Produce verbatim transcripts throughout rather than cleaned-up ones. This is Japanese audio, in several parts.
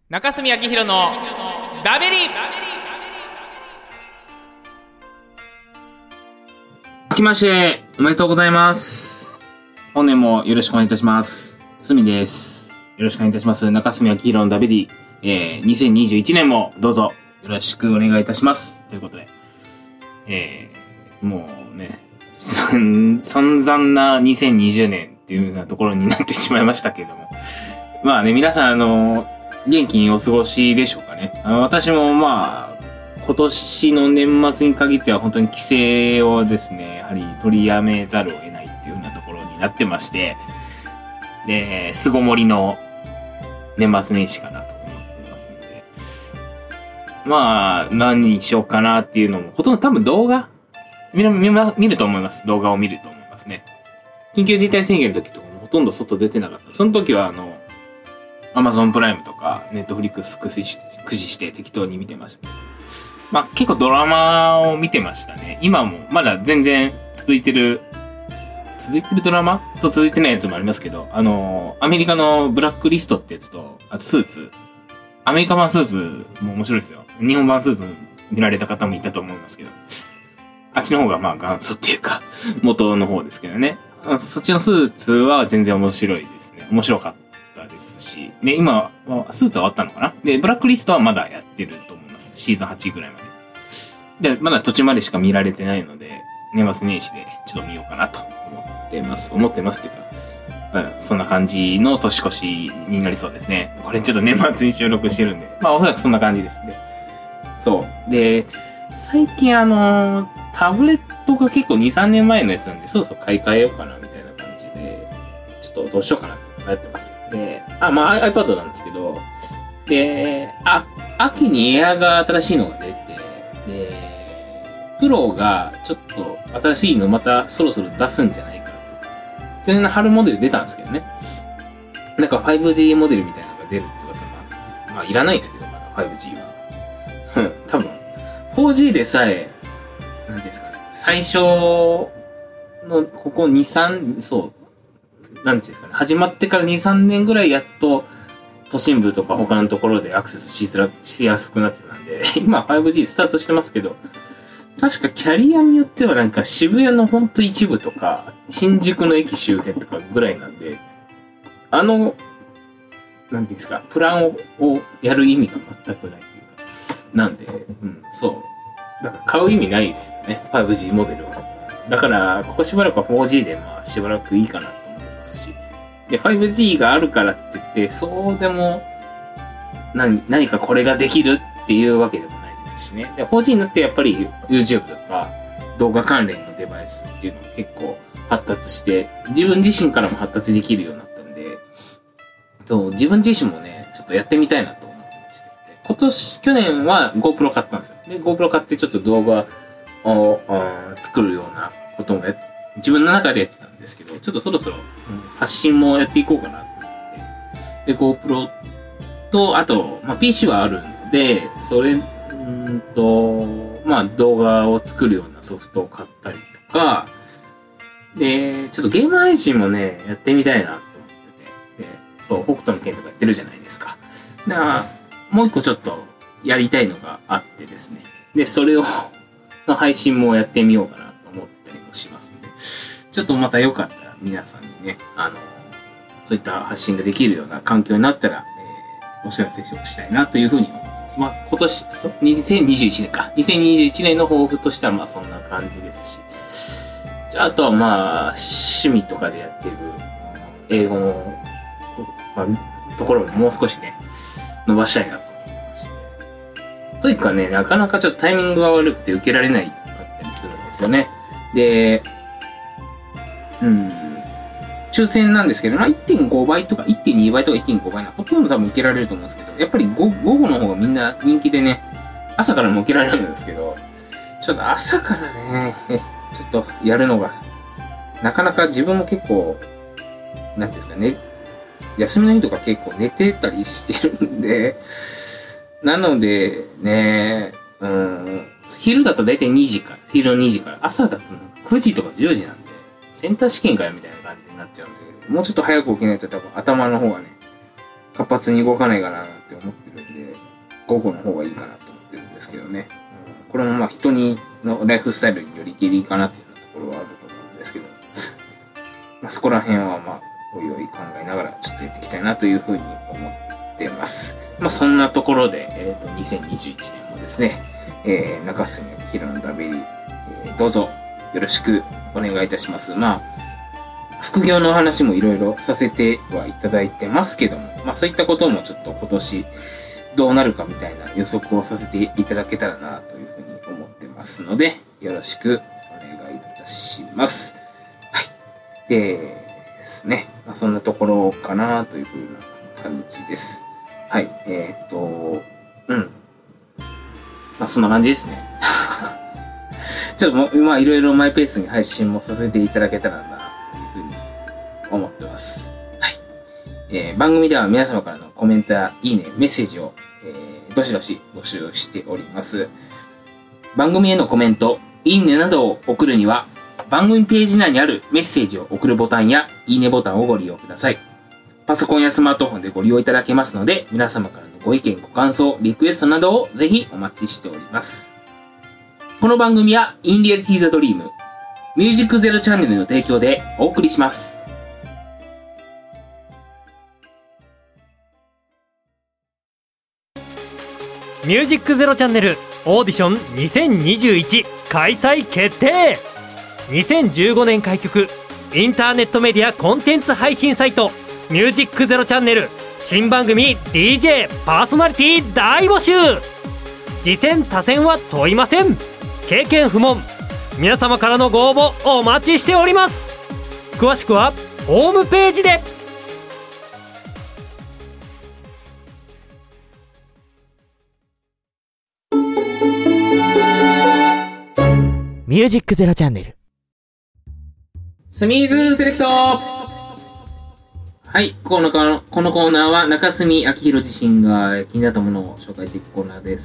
中澄明弘のダベリ。 明けましておめでとうございます。本年もよろしくお願いいたします。すみです。よろしくお願いいたします。中澄明弘のダベリ、えー、にせんにじゅういちねんもどうぞよろしくお願いいたします。ということで、えー、もうね、散々なにせんにじゅうねんっていうようなところになってしまいましたけれども、まあね、皆さんあの元気にお過ごしでしょうかね。あの私もまあ今年の年末に限っては本当に帰省をですね、やはり取りやめざるを得ないっていうようなところになってまして、で、巣ごもりの年末年始かなと思ってますので、まあ何にしようかなっていうのも、ほとんど多分動画見る、見る、見ると思います。動画を見ると思いますね。緊急事態宣言の時とかもほとんど外出てなかった。その時はあの、Amazon プライムとか Netflix 駆使し、駆使して適当に見てました。まあ結構ドラマを見てましたね。今もまだ全然続いてる、続いてるドラマと続いてないやつもありますけど、あの、アメリカのブラックリストってやつと、あとスーツ。アメリカ版スーツも面白いですよ。日本版スーツも見られた方もいたと思いますけど。あっちの方がまあ元祖っていうか、元の方ですけどね。そっちのスーツは全然面白いですね。面白かったですし。で、今、スーツは終わったのかな？で、ブラックリストはまだやってると思います。シーズンはちぐらいまで。で、まだ途中までしか見られてないので、年末年始でちょっと見ようかなと思ってます。思ってますっていうか、うん、そんな感じの年越しになりそうですね。これちょっと年末に収録してるんで、まあおそらくそんな感じですね。そう。で、最近あの、タブレットが結構に、さんねんまえのやつなんで、そろそろ買い替えようかなみたいな感じで、ちょっとどうしようかなって迷ってます。で、あ、まあ iPad なんですけど、で、あ、秋にエアが新しいのが出て、で、プロがちょっと新しいのまたそろそろ出すんじゃないかと。去年の春モデル出たんですけどね。なんか ファイブジー モデルみたいなのが出るって噂もあって、まあいらないんですけど、まだ ファイブジー は。多分、フォージー でさえ、なんですかね、最初のここに、さん、そう、なんていうんですかね、始まってからに、さんねんぐらいやっと都心部とか他のところでアクセスしづら、しやすくなってたんで、今 ファイブジー スタートしてますけど、確かキャリアによってはなんか渋谷のほんと一部とか、新宿の駅周辺とかぐらいなんで、あの、なんていうんですか、プランを、をやる意味が全くないというか、なんで、うん、そう。だから買う意味ないですよね、ファイブジー モデルは。だから、ここしばらくは フォージー でまあしばらくいいかなと思いますし。で、ファイブジー があるからって言って、そうでも何、何かこれができるっていうわけでもないですしね。で、フォージー になってやっぱり YouTube とか動画関連のデバイスっていうのが結構発達して、自分自身からも発達できるようになったんで、そう、自分自身もね、ちょっとやってみたいなと思ってまして。今年、去年は GoPro 買ったんですよ。で、GoPro 買ってちょっと動画を作るようなこともや自分の中でやってたんですけど、ちょっとそろそろ発信もやっていこうかなと思って。で、GoPro と、あと、まあ、ピーシー はあるので、それ、んと、まあ、動画を作るようなソフトを買ったりとか、で、ちょっとゲーム配信もね、やってみたいなと思ってて、でそう、北斗の拳とかやってるじゃないですか。だからもう一個ちょっとやりたいのがあってですね。で、それを、の配信もやってみようかなと思ってたりもしますので、ちょっとまたよかったら皆さんにね、あの、そういった発信ができるような環境になったら、えー、お知らせをしたいなというふうに思います。まあ、今年、にせんにじゅういちねんか。にせんにじゅういちねんの抱負としてはまあそんな感じですし、じゃあ、あとはまあ、趣味とかでやってる英語の、まあ、ところももう少しね、伸ばしたいなと思いまして。というかね、なかなかちょっとタイミングが悪くて受けられないかったりするんですよね。で、うん、抽選なんですけど、まあ、いってんごばいとかいってんにばいとかいってんごばいな、ほとんど多分受けられると思うんですけど、やっぱり午後の方がみんな人気でね、朝からも受けられるんですけど、ちょっと朝からね、ちょっとやるのが、なかなか自分も結構、なんていうんですかね、休みの日とか結構寝てたりしてるんで、なのでね、うん、昼だと大体にじから、昼のにじから、朝だとくじとかじゅうじなんで、センター試験かよみたいな感じになっちゃうんで、もうちょっと早く起きないと多分頭の方がね、活発に動かないかなって思ってるんで、 午後の方がいいかなと思ってるんですけどね。うん、これもまあ人にのライフスタイルによりけりかなっていうところはあると思うんですけど、まあ、そこら辺はまあおいおい考えながらちょっとやっていきたいなというふうに思ってます。まあそんなところで、えー、とにせんにじゅういちねんもですね、えー、中洲明宏のダベリ、えー、どうぞよろしくお願いいたします。まあ副業の話もいろいろさせてはいただいてますけども、まあそういったこともちょっと今年どうなるかみたいな予測をさせていただけたらなというふうに思ってますので、よろしくお願いいたします。はい。でですね、まあ、そんなところかなというふうな感じです。はい。えー、っと、うん。まあそんな感じですね。ちょっとまあいろいろマイペースに配信もさせていただけたらなというふうに思ってます。はい。えー、番組では皆様からのコメントやいいね、メッセージを、えー、どしどし募集しております。番組へのコメント、いいねなどを送るには、番組ページ内にあるメッセージを送るボタンやいいねボタンをご利用ください。パソコンやスマートフォンでご利用いただけますので、皆様からのご意見、ご感想、リクエストなどをぜひお待ちしております。この番組は In Reality the Dream ミュージックゼロチャンネルの提供でお送りします。 ミュージックゼロチャンネルオーディションにせんにじゅういち開催決定。にせんじゅうごねん開局、インターネットメディアコンテンツ配信サイトミュージックゼロチャンネル新番組 ディージェー パーソナリティ大募集。次戦他戦は問いません。経験不問。皆様からのご応募お待ちしております。詳しくはホームページで。 ミュージックゼロチャンネルスミーズセレクト。はい、このこのコーナーは中住明宏自身が気になったものを紹介していくコーナーです。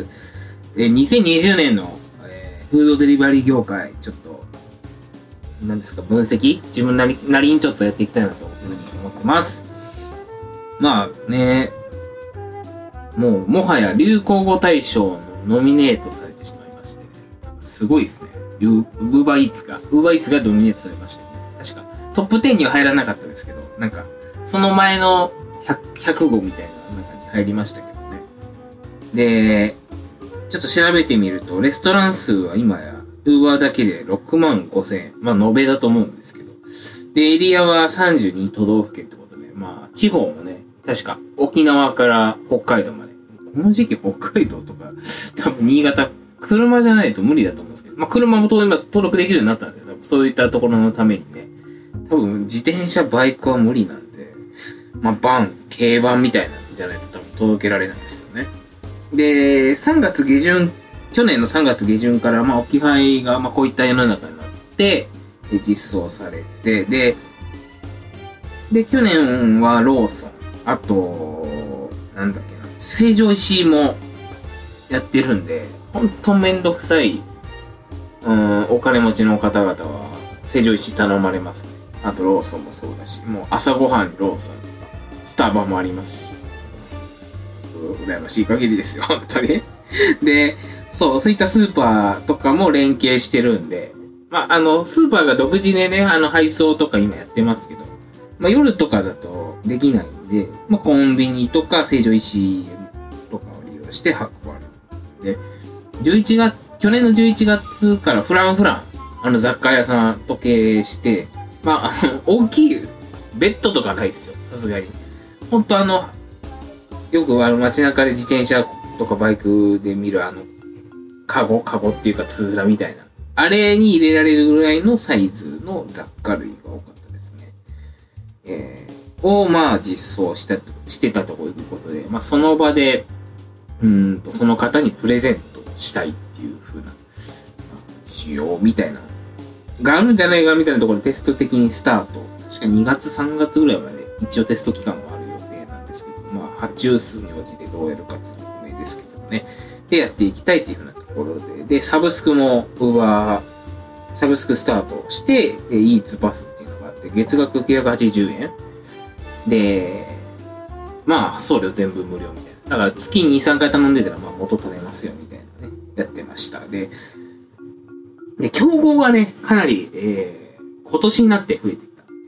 でにせんにじゅうねんの、えー、フードデリバリー業界、ちょっと何ですか、分析自分なりなりにちょっとやっていきたいなというふうに思ってます。まあね、もうもはや流行語大賞のノミネートされてしまいまして、すごいですね。ウーバーイーツが、ウーバーイーツがノミネートされましたよね。確かトップじゅうには入らなかったですけど、なんかその前の ひゃく, ひゃくごみたいな中に入りましたけどね。で、ちょっと調べてみると、レストラン数は今やウーバーだけでろくまんごせん、まあ延べだと思うんですけど、でエリアはさんじゅうに都道府県ってことで、まあ地方もね、確か沖縄から北海道まで、この時期北海道とか多分新潟、車じゃないと無理だと思うんですけど、まあ車も今登録できるようになったんで、そういったところのためにね、多分自転車、バイクは無理なんで、まあバン、軽バンみたいなのじゃないと多分届けられないですよね。で、さんがつ下旬、去年のさんがつ下旬からまあ置き配がまあこういった世の中になって実装されて、で、で、去年はローソン、あと、なんだっけな、成城石井もやってるんで、ほんとめんどくさい、うん、お金持ちの方々は成城石井頼まれますね。あとローソンもそうだし、もう朝ごはんにローソンとか、スタバもありますし、羨ましい限りですよ、本当に。で、そう、そういったスーパーとかも連携してるんで、まあ、あの、スーパーが独自でね、あの、配送とか今やってますけど、まあ、夜とかだとできないんで、まあ、コンビニとか成城石井とかを利用して運ばれる。で、じゅういちがつ、去年のじゅういちがつからフランフラン、あの雑貨屋さんと経営して、まあ、あの、大きいベッドとかないですよ、さすがに。ほんとあの、よくあの街中で自転車とかバイクで見るあの、カゴ、カゴっていうかつづらみたいな。あれに入れられるぐらいのサイズの雑貨類が多かったですね。えー、をまあ実装した、してたということで、まあその場で、うーんと、その方にプレゼントしたいっていう風な、需要みたいな、があるんじゃないかみたいなところでテスト的にスタート。確かにがつ、さんがつぐらいまで一応テスト期間もある予定なんですけど、まあ発注数に応じてどうやるかっていうのは不明ですけどね。で、やっていきたいっていう風なところで、で、サブスクも、うわサブスクスタートして、で、イーツパスっていうのがあって、月額きゅうひゃくはちじゅうえんで、まあ、送料全部無料みたいな。 だから月に、さんかい頼んでたら、まあ元取れますよ、みたいなね、やってました。で、で、競合がね、かなり、えー、今年になって増えてきたっていう。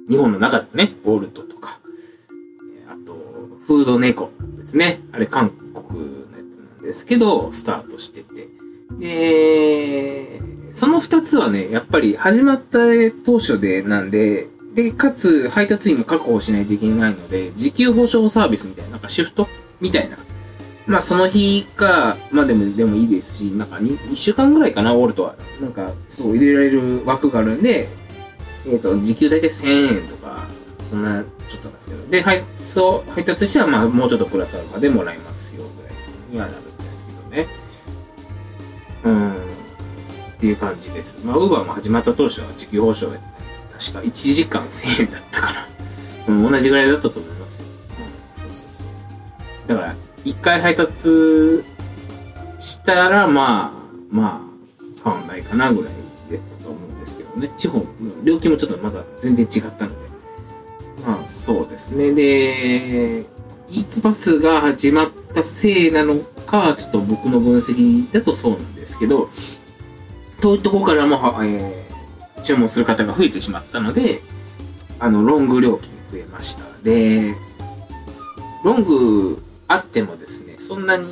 日本の中でもね、ウォルトとか、あと、フードネコですね。あれ、韓国のやつなんですけど、スタートしてて。で、その二つはね、やっぱり始まった当初でなんで、で、かつ配達員も確保しないといけないので、時給保証サービスみたいな、なんかシフトみたいな。まあその日か、まあでも、でもいいですし、なんかにいっしゅうかんぐらいかな、ウォルトは。なんか、そう入れられる枠があるんで、えっと、時給大体せんえんとか、そんなちょっとなんですけど。で、配送、配達してはまあもうちょっとプラスアルファでもらえますよ、ぐらいにはなるんですけどね。うん。っていう感じです。まあ、ウーバーも始まった当初は時給保証やってた。確かいちじかんせんえんだったかな。うん、同じぐらいだったと思いますよ。うん、そうそうそう。だから、いっかい配達したら、まあ、まあ、変わんないかなぐらいだったと思うんですけどね。地方の料金もちょっとまだ全然違ったので。まあ、そうですね。で、イーツバスが始まったせいなのか、ちょっと僕の分析だとそうなんですけど、遠いとこからも、えー、注文する方が増えてしまったので、あの、ロング料金増えました。で、ロングあってもですね、そんなに、うん、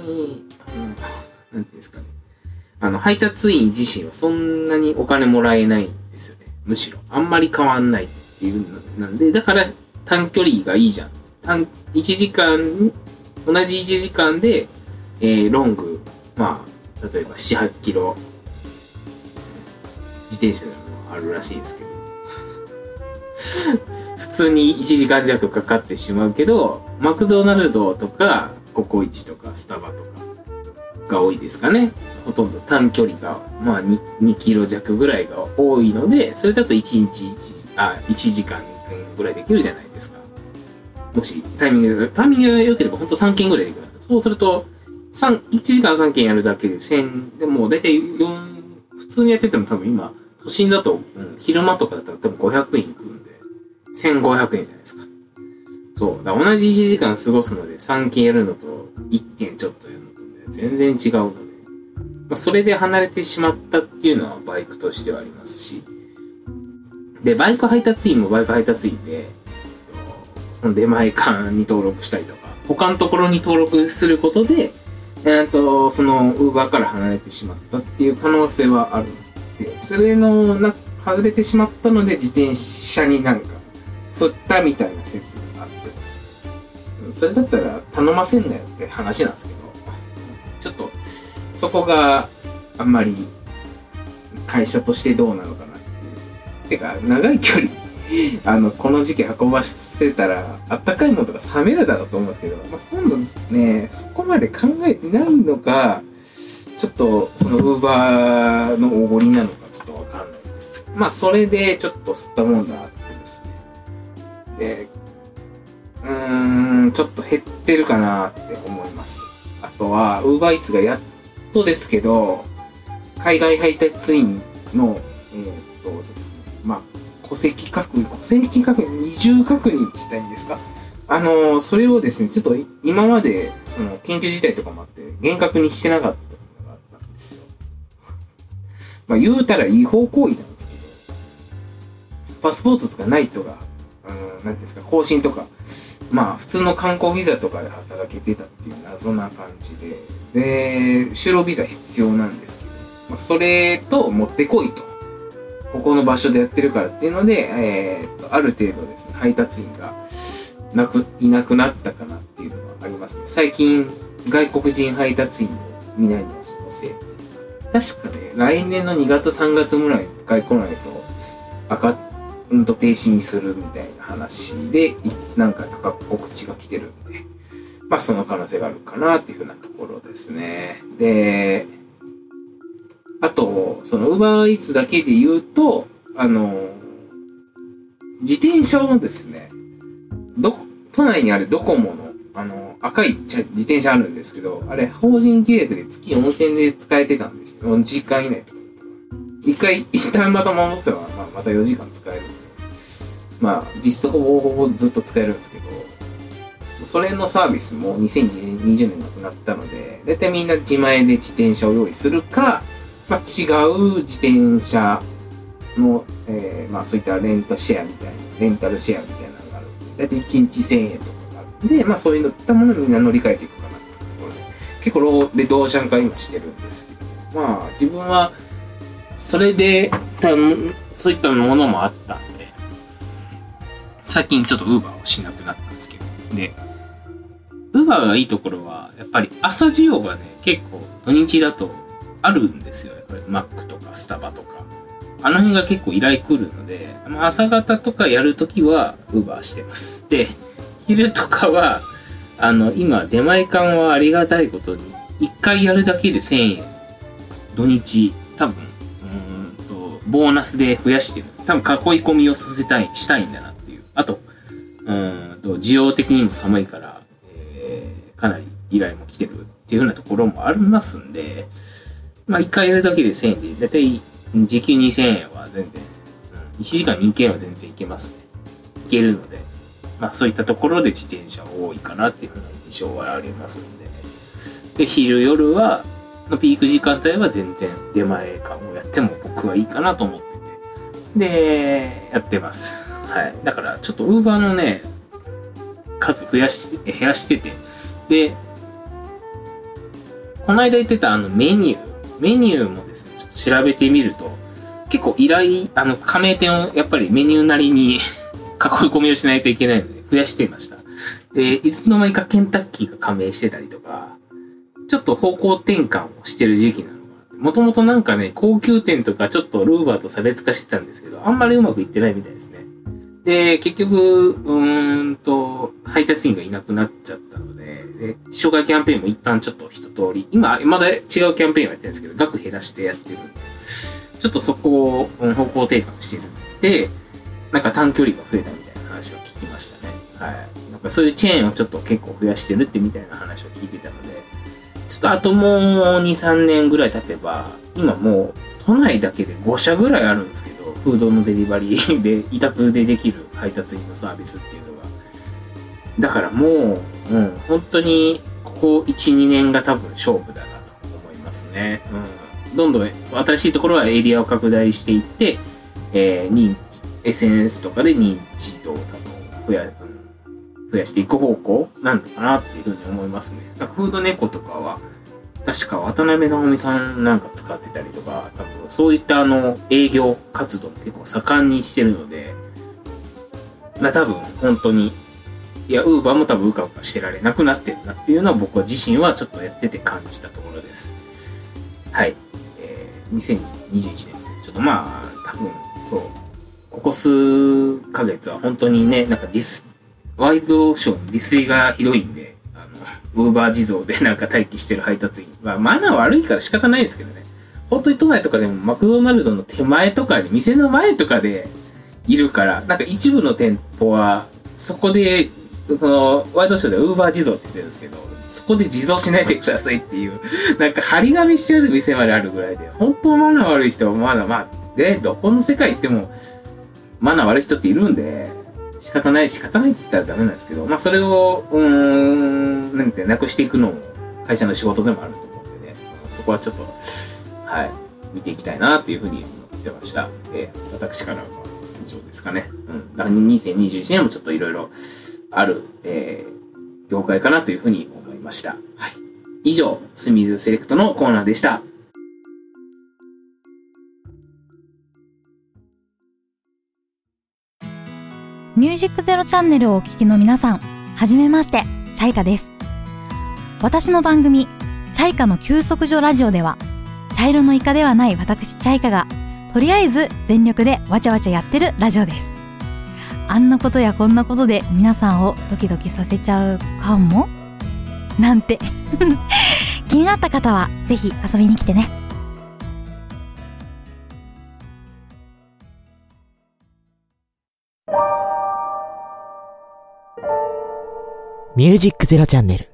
なんていうんですかね、あの、配達員自身はそんなにお金もらえないんですよね。むしろ。あんまり変わんないっていうのなんで、だから短距離がいいじゃん。短、いちじかん、同じいちじかんで、えー、ロング、まあ、例えばなな、はちキロ、自転車でもあるらしいですけど普通にいちじかん弱かかってしまうけど、マクドナルドとかココイチとかスタバとかが多いですかね。ほとんど短距離がまあ 2, にキロ弱ぐらいが多いので、それだといちにちいちあいちじかんにけんぐらいできるじゃないですか。もしタイミングタイミングが良ければほんとさんけんぐらいできる。そうするといちじかんさんけんやるだけでせんでもだいたいよん普通にやってても多分今都心だと、うん、昼間とかだったら多分ごひゃくえんいくんで、せんごひゃくえんじゃないですか。そう。だ同じいちじかん過ごすのでさんけんやるのといっけんちょっとやるのとね、全然違うので、まあ、それで離れてしまったっていうのはバイクとしてはありますし、で、バイク配達員もバイク配達員で、えっと、出前館に登録したりとか、他のところに登録することで、えっと、その、ウーバーから離れてしまったっていう可能性はある。それのな外れてしまったので自転車になんか振ったみたいな説があってですね、それだったら頼ませんなよって話なんですけど、ちょっとそこがあんまり会社としてどうなのかなっていう。てか長い距離あのこの時期運ばせたらあったかいものとか冷めるだろうと思うんですけど、まあ、そういうのねそこまで考えてないのか。ちょっとそのウーバーのおごりなのかちょっとわかんないです。まあそれでちょっと吸ったもんだなってですね。で、うーん、ちょっと減ってるかなって思います。あとは、ウーバーイーツがやっとですけど、海外配達員の、えー、っとですね、まあ、戸籍確認、戸籍確認、二重確認って言ったらいいんですか？あのー、それをですね、ちょっと今まで、その、緊急事態とかもあって、厳格にしてなかった。まあ言うたら違法行為なんですけど、パスポートとかない人が、あの、なんていうんですか、更新とか、まあ普通の観光ビザとかで働けてたっていう謎な感じで、で、就労ビザ必要なんですけど、まあ、それと持ってこいと。ここの場所でやってるからっていうので、えー、とある程度ですね、配達員がなく、いなくなったかなっていうのがありますね。最近、外国人配達員の見ないのそのせいっていうか、確かね、来年のにがつさんがつぐらいに一回来ないと、アカウント停止にするみたいな話で、なんか告知が来てるんで、まあその可能性があるかなっていうふうなところですね。で、あと、その Uber Eats だけで言うと、あの、自転車をですね、ど、都内にあるドコモの、あの、赤い自転車あるんですけど、あれ、法人契約で月よんせんえんで使えてたんですよ。よじかん以内とか。一回、一旦また戻せば、まあ、またよじかん使えるんで。まあ、実質ほぼほぼずっと使えるんですけど、 それのサービスもにせんにじゅうねんなくなったので、だいたいみんな自前で自転車を用意するか、まあ、違う自転車の、えー、まあそういったレンタシェアみたいな、レンタルシェアみたいなのがあるので、だいたいいちにちせんえんとかがあるんで、まあそういったものをみんな乗り換えていくかなっていうところで、結構ローで同社化今してるんですけど、まあ自分はそれでそういったものもあったんで、最近ちょっとウーバーをしなくなったんですけど、で、ウーバーがいいところは、やっぱり朝需要がね、結構土日だとあるんですよ。やっぱりマックとかスタバとか。あの辺が結構依頼来るので、朝方とかやるときはウーバーしてます。で、昼とかは、あの、今、出前館はありがたいことに、いっかいやるだけでせんえん、土日、多分、うーんと、ボーナスで増やしてるんです。多分囲い込みをさせたい、したいんだなっていう。あと、うーんと、需要的にも寒いから、えー、かなり依頼も来てるっていうようなところもありますんで、まあ、いっかいやるだけでせんえんで、だいたい時給にせんえんは全然、うん、いちじかんにけんは全然いけますね。いけるので、まあそういったところで自転車多いかなっていうふうな印象はありますんで。で、昼夜は、ピーク時間帯は全然出前館をやっても僕はいいかなと思ってて。で、やってます。はい。だからちょっと Uber のね、数増やして、減らしてて。で、この間言ってたあのメニュー、メニューもですね、ちょっと調べてみると、結構依頼、あの、加盟店をやっぱりメニューなりに囲い込みをしないといけないので、増やしていました。で、いつの間にかケンタッキーが加盟してたりとか、ちょっと方向転換をしてる時期なのかな。もともとなんかね、高級店とかちょっとルーバーと差別化してたんですけど、あんまりうまくいってないみたいですね。で、結局、うーんと、配達員がいなくなっちゃったので、で紹介キャンペーンも一旦ちょっと一通り、今、まだ違うキャンペーンをやってるんですけど、額減らしてやってるんで、ちょっとそこを、うん、方向転換してるんで、なんか短距離が増えたみたいな話を聞きましたね。はい。なんかそういうチェーンをちょっと結構増やしてるってみたいな話を聞いてたので、ちょっとあともうに、さんねんぐらい経てば、今もう都内だけでごしゃぐらいあるんですけど、フードのデリバリーで委託でできる配達員のサービスっていうのが。だからもう、うん、本当にここいち、にねんが多分勝負だなと思いますね。うん、どんどん新しいところはエリアを拡大していって、えー、認知、エスエヌエス とかで認知度を多分増や、うん、増やしていく方向なんのかなっていうふうに思いますね。なんかフードネコとかは、確か渡辺直美さんなんか使ってたりとか、多分そういったあの営業活動結構盛んにしてるので、まあ多分本当に、いや、ウーバーも多分うかうかしてられなくなってるなっていうのは僕は自身はちょっとやってて感じたところです。はい。えー、にせんにじゅういちねん。ちょっとまあ、多分、そう、ここ数ヶ月は本当にね、なんかディス、ワイドショーのディスりがひどいんで、ウーバー地蔵でなんか待機してる配達員。まあ、マナー悪いから仕方ないですけどね。本当に都内とかでもマクドナルドの手前とかで、店の前とかでいるから、なんか一部の店舗は、そこで、その、ワイドショーでウーバー地蔵って言ってるんですけど、そこで地蔵しないでくださいっていう、なんか張り紙してある店まであるぐらいで、本当マナー悪い人はまだまあ、で、どこの世界行っても、マナー悪い人っているんで、仕方ない、仕方ないって言ったらダメなんですけど、まあそれを、うーん、なんてなくしていくのも会社の仕事でもあると思うんでね、そこはちょっと、はい、見ていきたいなっていうふうに思ってました。で、私からは以上ですかね。うん。だからにせんにじゅういちねんもちょっといろいろある、えー、業界かなというふうに思いました。はい。以上、スミズセレクトのコーナーでした。 ミュージックゼロチャンネルをお聞きの皆さん、はじめまして、チャイカです。私の番組、チャイカの休息所ラジオでは、茶色のイカではない私チャイカが、とりあえず全力でわちゃわちゃやってるラジオです。あんなことやこんなことで皆さんをドキドキさせちゃうかもなんて気になった方はぜひ遊びに来てね。 ミュージックゼロチャンネル。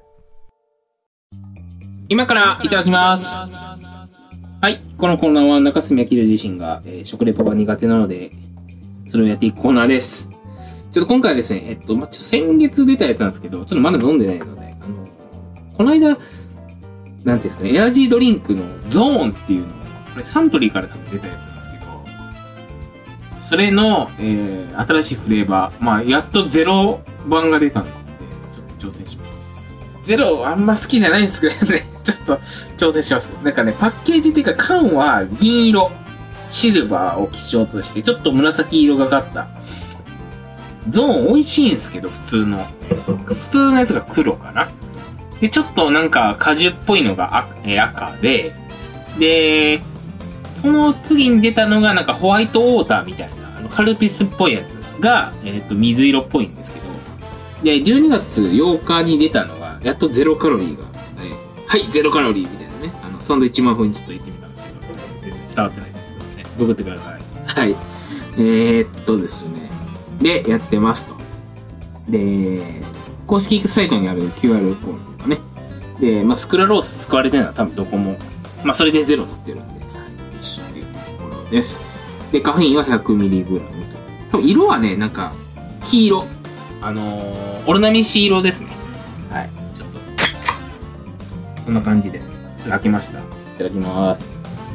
今からいただきます。はい。このコーナーは中澄明自身が、えー、食レポが苦手なので、それをやっていくコーナーです。 ちょっと今回はですね、えっと、まあ、ちょっと先月出たやつなんですけど、ちょっとまだ飲んでないので、あの、この間、なんていうんですかね、エナジードリンクのゾーンっていうのを、これサントリーから多分出たやつなんですけど、それの、えー、新しいフレーバー、まあ、やっとゼロ版が出たので、ちょっと挑戦します。ゼロあんま好きじゃないんですけどね、ちょっと挑戦します。なんかね、パッケージっていうか缶は銀色、シルバーを基調として、ちょっと紫色がかった。ゾーン美味しいんですけど、普通の。普通のやつが黒かな。で、ちょっとなんか果汁っぽいのが赤、えー、赤で、で、その次に出たのがなんかホワイトウォーターみたいな、あのカルピスっぽいやつが、えっと、水色っぽいんですけど、で、じゅうにがつようかに出たのが、やっとゼロカロリーが、えー、はい、ゼロカロリーみたいなね、あの、サンドイッチマン風にちょっと言ってみたんですけど、全然伝わってないんですけどね。ググってください。はい。えー、っとですね。で、やってますと。で、公式サイトにある キューアール コードとかね。で、まあ、スクラロース使われてるのは多分どこも、まあ、それでゼロ乗ってるんで、一緒というところです。で、カフェインは ひゃくミリグラム と。多分色はね、なんか、黄色。あのー、オロナミシ色ですね。はい。ちょっと、そんな感じです。開けました。いただきます。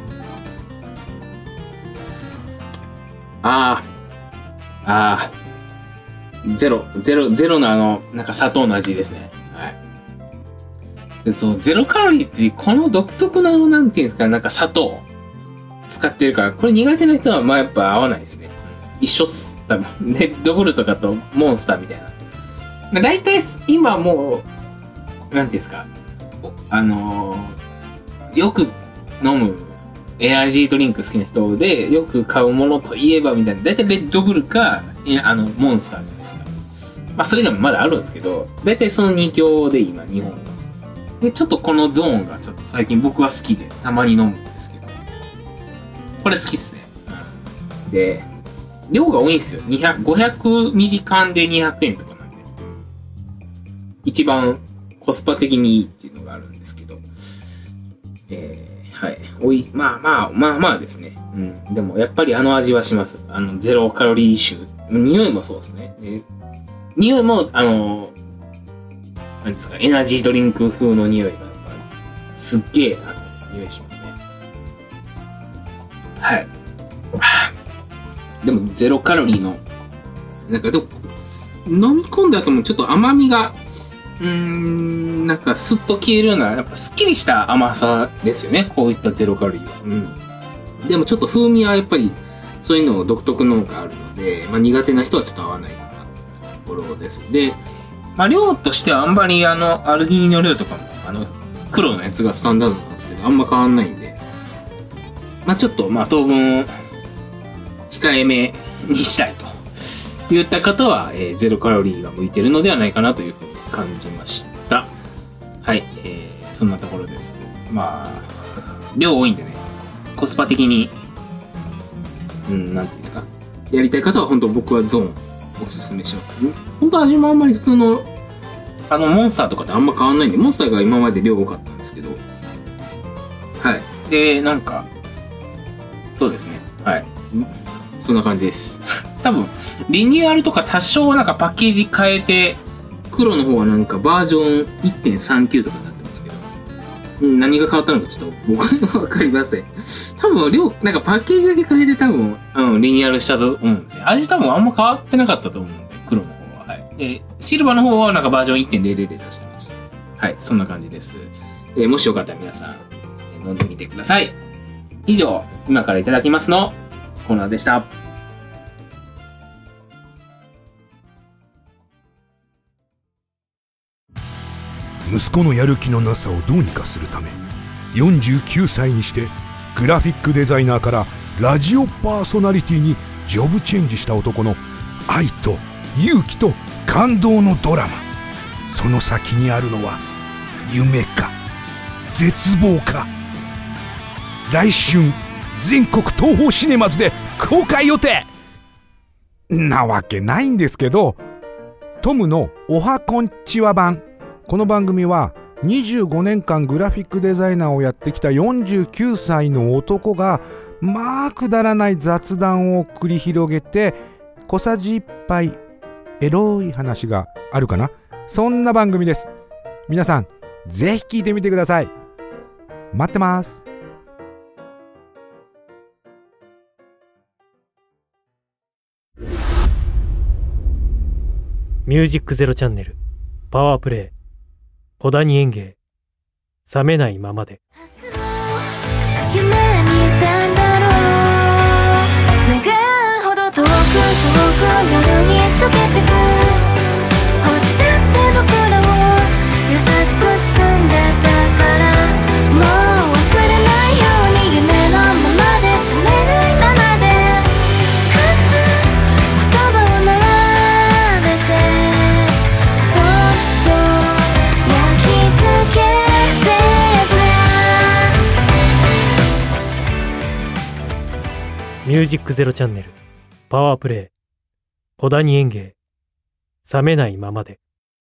あー。あー。ゼロ、ゼロ、ゼロのあの、なんか砂糖の味ですね。はい。でそう、ゼロカロリーって、この独特な、なんていうんですか、なんか砂糖使ってるから、これ苦手な人は、まあやっぱ合わないですね。一緒っす。多分、レッドブルとかとモンスターみたいな。だいたい今もう、なんていうんですか、あのー、よく飲むエナジードリンク好きな人で、よく買うものといえばみたいな、だいたいレッドブルか、あの、モンスターじゃないですか。まあ、それでもまだあるんですけど、だいたいそのに強で今、日本は。で、ちょっとこのゾーンがちょっと最近僕は好きで、たまに飲むんですけど、これ好きっすね。で、量が多いんですよ。にひゃく、ごひゃくミリ缶でにひゃくえんとかなんで。一番コスパ的にいいっていうのがあるんですけど。えー、はい。おい、まあまあ、まあまあですね。うん。でもやっぱりあの味はします。あの、ゼロカロリー臭。匂いもそうですね。で匂いも、あの、何ですか、エナジードリンク風の匂いが、すっげえ、あの、匂いしますね。はい。でもゼロカロリーのなんかでも飲み込んだ後もちょっと甘みがうーんなんかスッと消えるようなやっぱすっきりした甘さですよね、こういったゼロカロリーは。うんでもちょっと風味はやっぱりそういうの独特のがあるので、まあ、苦手な人はちょっと合わないかなというところです。で、まあ、量としてはあんまりあのアルギニンの量とかもあの黒のやつがスタンダードなんですけどあんま変わんないんで、まあちょっとまあ当分控えめにしたいと言った方は、えー、ゼロカロリーが向いてるのではないかなというふうに感じました。はい、えー、そんなところです。まあ量多いんでね、コスパ的にうんなんていうんですか、やりたい方は本当僕はゾーンおすすめします。本当味もあんまり普通のあのモンスターとかってあんま変わんないんで、モンスターが今まで量多かったんですけど、はいでなんかそうですね、はいそんな感じです。多分、リニューアルとか多少なんかパッケージ変えて、黒の方はなんかバージョン いってんさんきゅう とかになってますけど、うん、何が変わったのかちょっと僕はわかりません。多分、量、なんかパッケージだけ変えて多分、うん、リニューアルしたと思うんですよ。味多分あんま変わってなかったと思うんで、黒の方は。はい。で、シルバーの方はなんかバージョン いってんゼロゼロ で出してます。はい、そんな感じです。えー、もしよかったら皆さん、飲んでみてください。以上、今からいただきますのコーナーでした。 息子のやる気のなさをどうにかするためよんじゅうきゅうさいにしてグラフィックデザイナーからラジオパーソナリティにジョブチェンジした男の愛と勇気と感動のドラマ。その先にあるのは夢か絶望か。来春全国東宝シネマズで公開予定なわけないんですけど、トムのおはこんちは版。この番組はにじゅうごねんかんグラフィックデザイナーをやってきたよんじゅうきゅうさいの男がまあくだらない雑談を繰り広げて小さじいっぱいエロい話があるかな、そんな番組です。皆さんぜひ聞いてみてください。待ってます。 ミュージックゼロチャンネルパワープレイ小谷園芸冷めないままで。 夢見たんだろう、願うほど遠く遠く夜に溶けてく星だって僕らを優しく包んでたから、もう忘れないように夢のままで冷めないままで言葉を並べてそっと焼き付けてミュージックゼロチャンネルパワープレイ小谷園芸冷めないままで。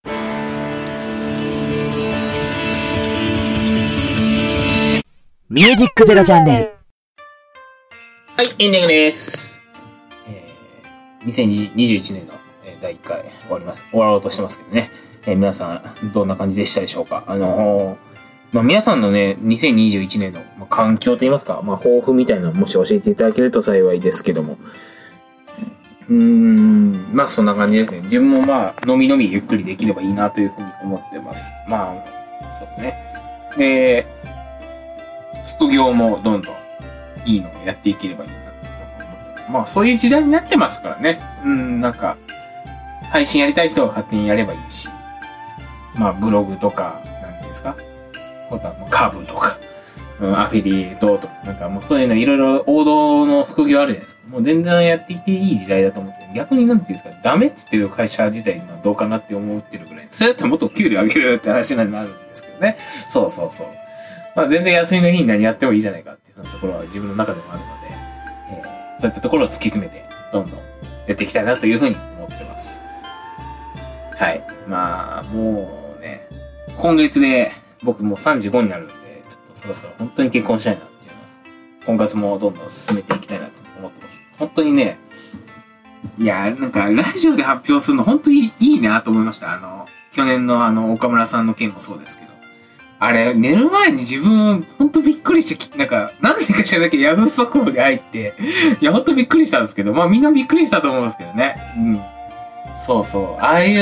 ミュージックゼロチャンネル。 はい、エンディングです。えー、にせんにじゅういちねんのだいいっかい終わります。終わろうとしてますけどね。えー、皆さん、どんな感じでしたでしょうか。あのー、まあ、皆さんのね、にせんにじゅういちねんの環境といいますか、まあ、抱負みたいなのもし教えていただけると幸いですけども。うーん、まあ、そんな感じですね。自分もまあ、のみのみゆっくりできればいいなというふうに思ってます。まあ、そうですね。で、副業もどんどんいいのをやっていければいいなと思ってます。まあそういう時代になってますからね。うん、なんか、配信やりたい人は勝手にやればいいし、まあブログとか、なんていうんですか、株とか、うん、アフィリエイトとか、なんかもうそういうのいろいろ王道の副業あるじゃないですか。もう全然やっていっていい時代だと思って、逆になんていうんですか、ダメって言ってる会社自体はどうかなって思ってるぐらい。それだったらもっと給料上げるって話になるんですけどね。そうそうそう。まあ、全然休みの日に何やってもいいじゃないかっていうところは自分の中でもあるので、えー、そういったところを突き詰めてどんどんやっていきたいなというふうに思ってます。はい。まあ、もうね、今月で僕もうさんじゅうごになるんで、ちょっとそろそろ本当に結婚したいなっていうのを、婚活もどんどん進めていきたいなと思ってます。本当にね、いや、なんかラジオで発表するの本当にいいなと思いました。あの、去年のあの、岡村さんの件もそうですけど、あれ、寝る前に自分、ほんとびっくりして、なんか、何年か知らないけど、ヤフー速報に入って、いや、ほんとびっくりしたんですけど、まあみんなびっくりしたと思うんですけどね。うん。そうそう。ああいう、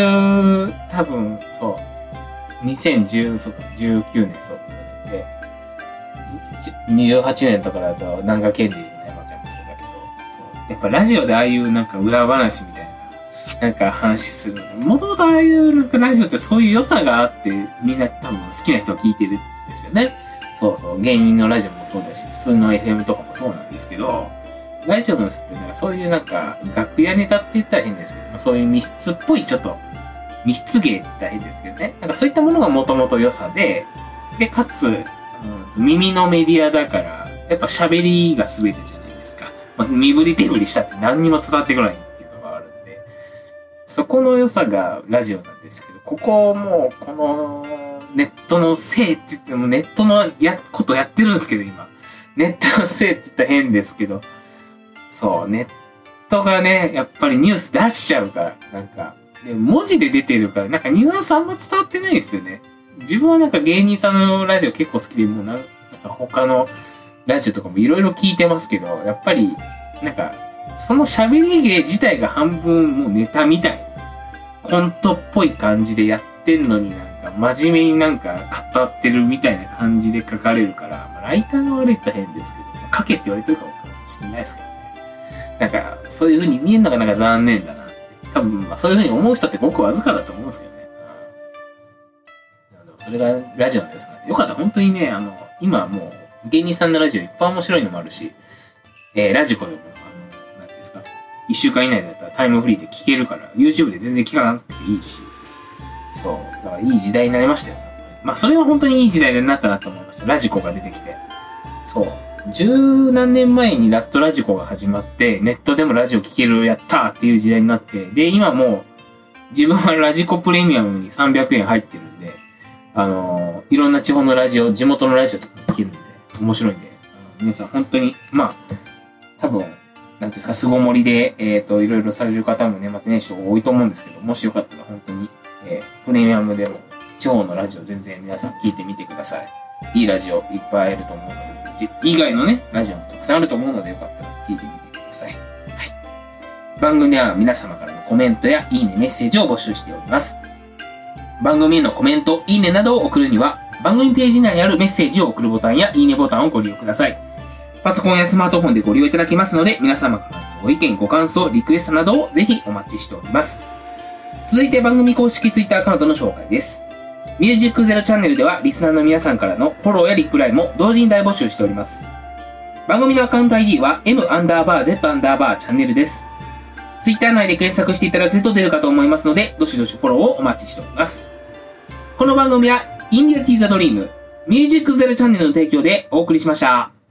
多分、そう。にせんじゅうきゅうねん、そうですよね。で、にじゅうはちねんとかだと、南賀ケンディーズの山ちゃんもそうだけど、そう。やっぱラジオでああいうなんか裏話みたいな、なんか話する。もともとああいうなんかラジオってそういう良さがあって、みんな多分好きな人が聞いてるんですよね。そうそう。芸人のラジオもそうだし、普通の エフエム とかもそうなんですけど、ラジオの人ってなんかそういうなんか楽屋ネタって言ったら変ですけど、そういう密室っぽいちょっと密室芸って言ったら変ですけどね。なんかそういったものがもともと良さで、で、かつ、うん、耳のメディアだから、やっぱ喋りが全てじゃないですか。まあ、身振り手振りしたって何にも伝わってこないっていうのがあるんで、そこの良さがラジオなんですけど、ここもうこのネットのせいって言ってもネットのやことやってるんですけど今。ネットのせいって言ったら変ですけど、そう、ネットがね、やっぱりニュース出しちゃうから、なんか、で文字で出てるから、なんかニュアンスあんま伝わってないんですよね。自分はなんか芸人さんのラジオ結構好きで、もうなんか他のラジオとかもいろいろ聞いてますけど、やっぱり、なんか、その喋り芸自体が半分もうネタみたいな、コントっぽい感じでやってんのになんか真面目になんか語ってるみたいな感じで書かれるから、まあ、ライターが悪いって変ですけど、書けって言われてるかもしれないですけどね。なんか、そういう風に見えるのがなんか残念だなって。多分、まあそういう風に思う人ってごくわずかだと思うんですけどね。うん、でもそれがラジオですから、ね、よかったら本当にね、あの、今もう芸人さんのラジオいっぱい面白いのもあるし、えー、ラジコでも、あの、なんていうんですか、いっしゅうかん以内だったらタイムフリーで聞けるから、YouTube で全然聞かなくていいし、そう、だからいい時代になりましたよ。まあそれは本当にいい時代になったなと思いました。ラジコが出てきて。そう。十何年前にラットラジコが始まって、ネットでもラジオ聴ける、やったーっていう時代になって、で、今もう、自分はラジコプレミアムにさんびゃくえん入ってるんで、あのー、いろんな地方のラジオ、地元のラジオとか聴けるんで、面白いんで、皆さん本当に、まあ、多分、 なんですか、巣ごもりで、えっと、いろいろされる方も年末年始多いと思うんですけど、もしよかったら本当に、えー、プレミアムでも、地方のラジオ全然皆さん聞いてみてください。いいラジオいっぱいあると思うので、以外のね、ラジオもたくさんあると思うので、よかったら聞いてみてください。はい。番組では皆様からのコメントやいいね、メッセージを募集しております。番組へのコメント、いいねなどを送るには、番組ページ内にあるメッセージを送るボタンやいいねボタンをご利用ください。パソコンやスマートフォンでご利用いただけますので、皆様からのご意見、ご感想、リクエストなどをぜひお待ちしております。続いて番組公式ツイッターアカウントの紹介です。ミュージックゼロチャンネルではリスナーの皆さんからのフォローやリプライも同時に大募集しております。番組のアカウント アイディー は M アンダーバー Z アンダーバーチャンネルです。ツイッター内で検索していただくと出るかと思いますので、どしどしフォローをお待ちしております。この番組は India Tea the Dream ミュージックゼロチャンネルの提供でお送りしました。